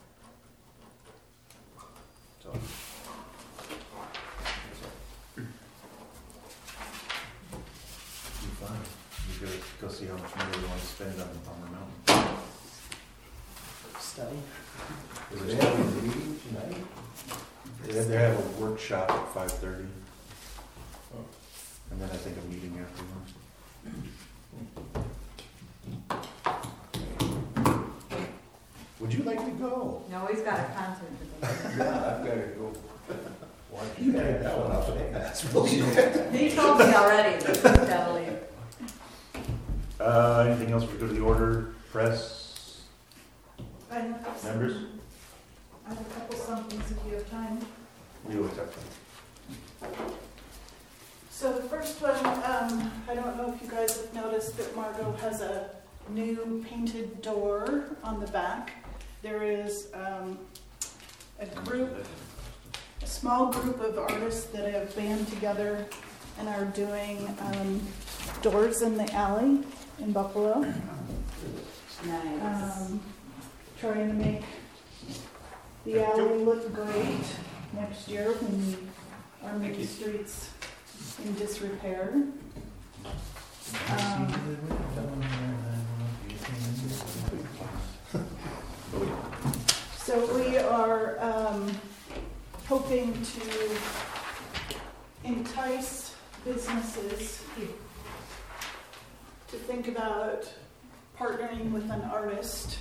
So. Be fun. You go see how much money we want to spend on the mountain. Study. Is Do it they have a meeting tonight? They have a workshop at 5:30. And then I think a meeting afterwards. Would you like to go? No, he's got a concert today. Yeah, I've gotta go. Why don't you take that one off? He told me already that he's gotta leave. Anything else we go to the order? Press? I have some- Members? I have a couple somethings if you have time. We always have time. So the first one, I don't know if you guys have noticed that Margot has a new painted door on the back. There is a small group of artists that have band together and are doing doors in the alley in Buffalo. Nice. Trying to make the alley look great next year when we our main streets in disrepair. So we are hoping to entice businesses to think about partnering with an artist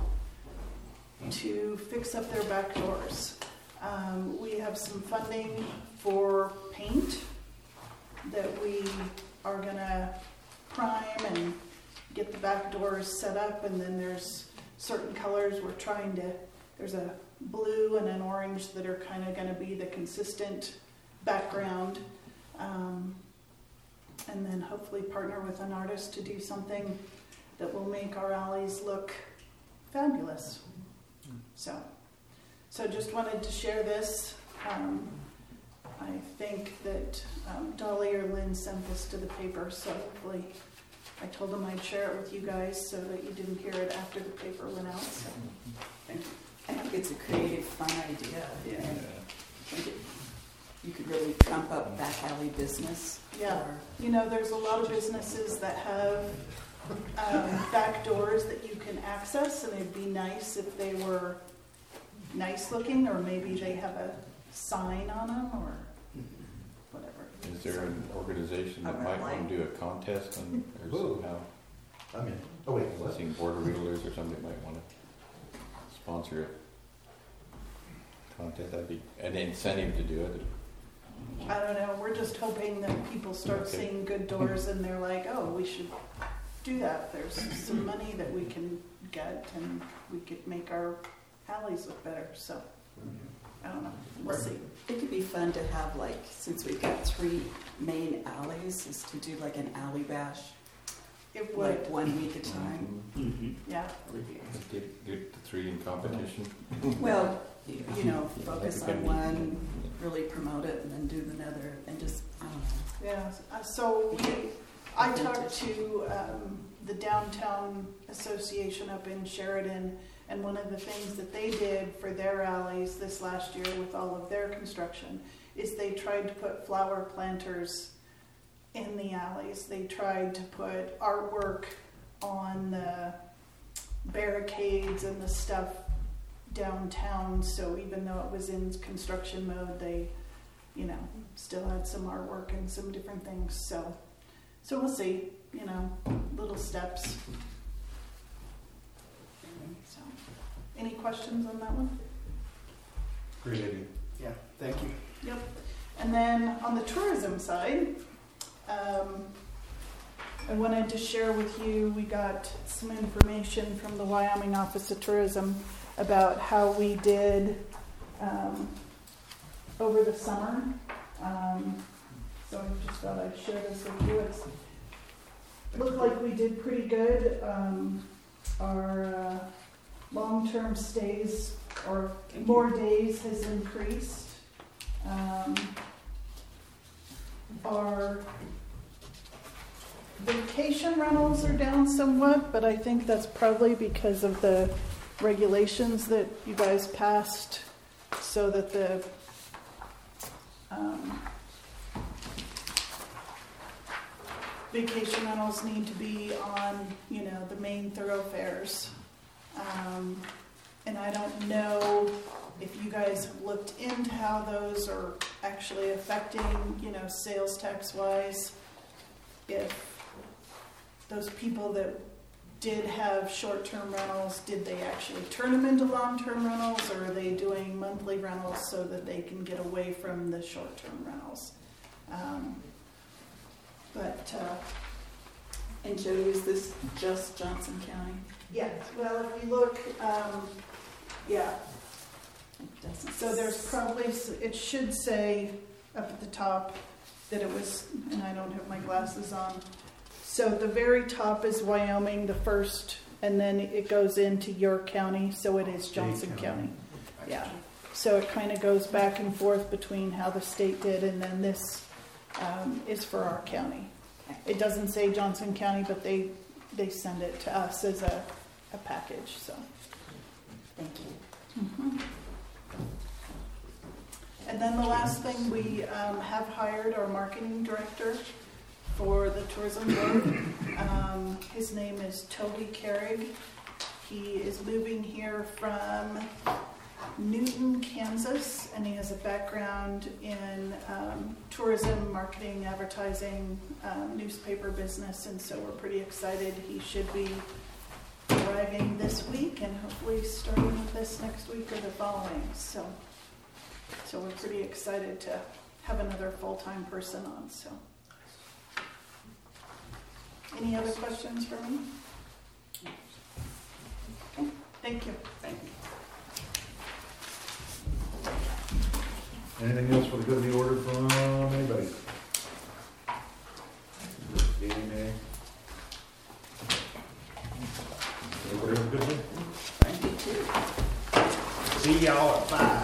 to fix up their back doors. We have some funding for paint that we are gonna prime and get the back doors set up, and then there's certain colors we're trying to, there's a blue and an orange that are kind of gonna be the consistent background. And then hopefully partner with an artist to do something that will make our alleys look fabulous. So just wanted to share this. I think that Dolly or Lynn sent this to the paper, so hopefully I told them I'd share it with you guys so that you didn't hear it after the paper went out. So thank you. I think it's a creative, fun idea. Yeah. And I think you could really trump up back alley business. Yeah. You know, there's a lot of businesses that have back doors that you can access, and it'd be nice if they were nice looking, or maybe they have a sign on them or whatever. Is there an organization that might want to do a contest and or somehow? I'm in. Oh wait, what? I think Board of Realtors or something might want to sponsor a contest. That'd be an incentive to do it. I don't know. We're just hoping that people start Okay. seeing good doors and they're like, oh, we should do that. There's some money that we can get, and we could make our alleys look better. So I don't know. We'll see. It could be fun to have, like, since we've got 3 main alleys, is to do like an alley bash, It would. like 1 week at a time. Yeah. Get the 3 in competition. Well, you know, focus on one, really promote it, and then do another, and just, I don't know. Yeah. I talked to the Downtown Association up in Sheridan, and one of the things that they did for their alleys this last year with all of their construction is they tried to put flower planters in the alleys. They tried to put artwork on the barricades and the stuff downtown, so even though it was in construction mode, they, you know, still had some artwork and some different things. So we'll see, you know, little steps. So, any questions on that one? Great idea. Yeah, thank you. Yep. And then on the tourism side, I wanted to share with you, we got some information from the Wyoming Office of Tourism about how we did over the summer. So I just thought I'd share this with you. It looked like we did pretty good. Our long-term stays, or more days, has increased. Our vacation rentals are down somewhat, but I think that's probably because of the regulations that you guys passed, so that the vacation rentals need to be on, you know, the main thoroughfares. And I don't know if you guys have looked into how those are actually affecting, you know, sales tax wise. If those people that did have short-term rentals, did they actually turn them into long-term rentals, or are they doing monthly rentals so that they can get away from the short-term rentals? And Jody, is this just Johnson County? Yeah, well, if you look, yeah. It doesn't. So there's probably, it should say up at the top that it was, and I don't have my glasses on. So the very top is Wyoming, the first, and then it goes into York County, so it is Johnson County. Yeah. So it kind of goes back and forth between how the state did, and then this is for our county. It doesn't say Johnson County, but they send it to us as a package. So Thank you. mm-hmm. And then the last thing, we have hired our marketing director for the tourism board. His name is Toby Carrig. He is moving here from Newton, Kansas, and he has a background in tourism, marketing, advertising, newspaper business, and so we're pretty excited. He should be arriving this week and hopefully starting with this next week or the following. So we're pretty excited to have another full-time person on. So, any other questions for me? Okay, thank you. Thank you. Anything else for the good of the order from anybody? Nay. Everybody have a good day? Thank you too. See y'all at 5.